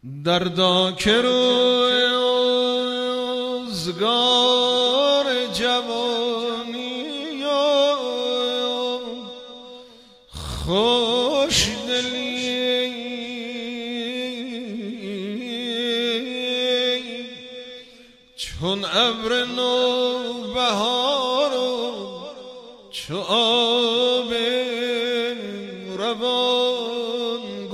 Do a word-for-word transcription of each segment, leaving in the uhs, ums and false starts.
دردا که روزگار جوانی و خوش دلی چون ابر نوبهار و چو آب روان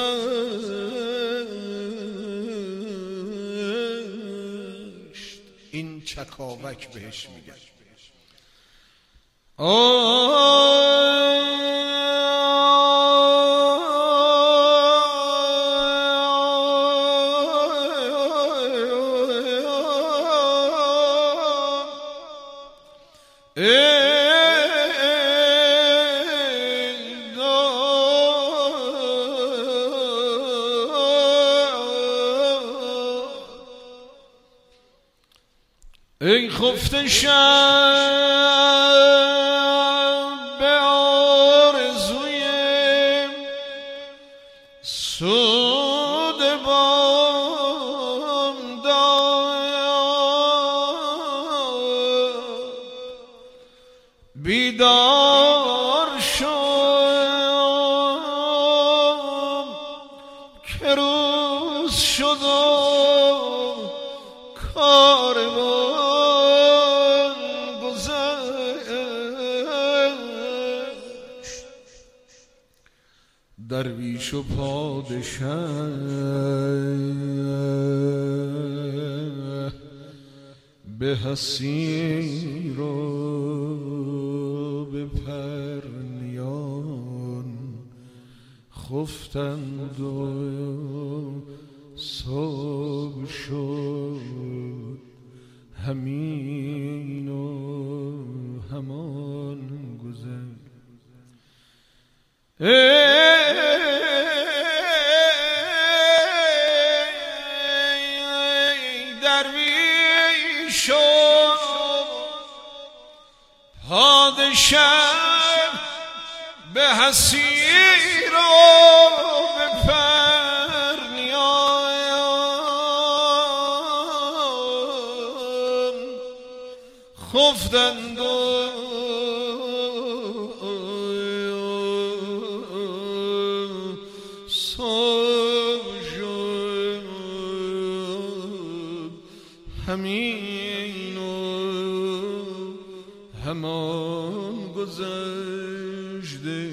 گذشت. این چکاوک بهش میگه. ای خفته شب به آرزوی سود بامداد، بیدار شد که روز شد و کاروان گذشت. درویش و پادشه به اسیر و به پرنیان خفتند و صبح شد همین و همان گذشت. درویش و پادشه به حصیر و به پرنیان خفتند و صبح شد همین و همان گذشته.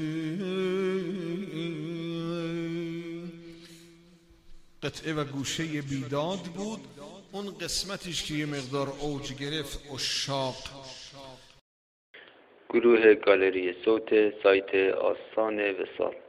قطعه و گوشه بیداد بود. اون قسمتش که یه مقدار اوج گرفت عشاق. گروه گالری صوت سایت آستان وصال.